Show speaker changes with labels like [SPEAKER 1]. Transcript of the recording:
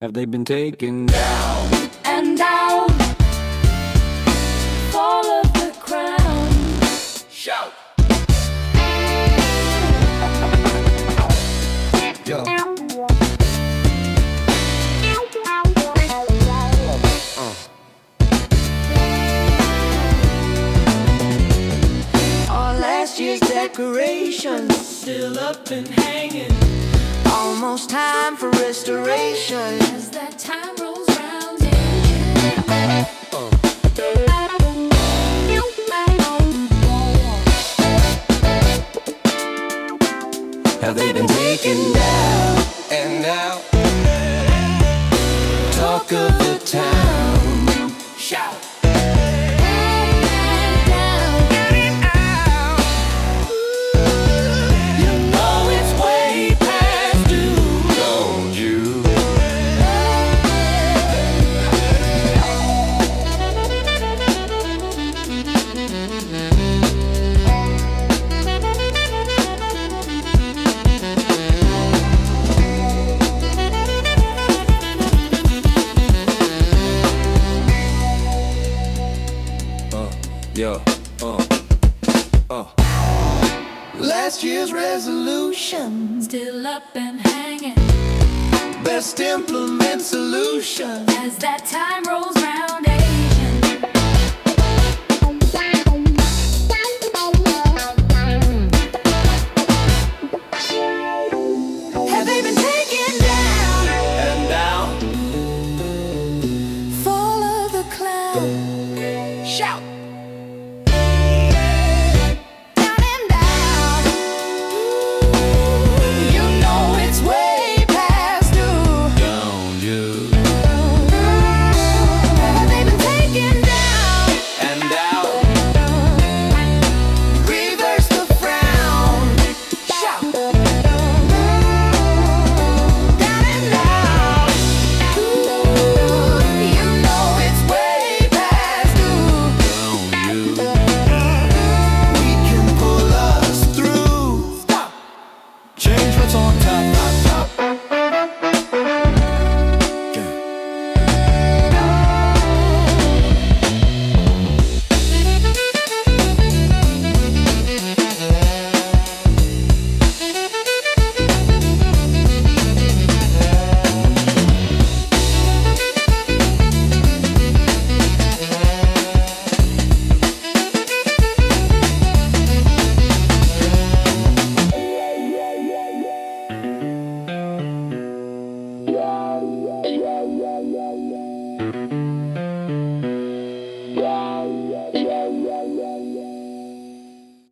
[SPEAKER 1] Have they been taken down?
[SPEAKER 2] And down, fall of the crown.
[SPEAKER 1] Shout! Yo.
[SPEAKER 2] All last year's decorations still up and hanging. Almost time for restoration as that time rolls round again.
[SPEAKER 1] Have they been taken down? And now, talk of the town. Shout! Yeah, Last year's resolution
[SPEAKER 2] Still up and hanging
[SPEAKER 1] best implement solution
[SPEAKER 2] as that time rolls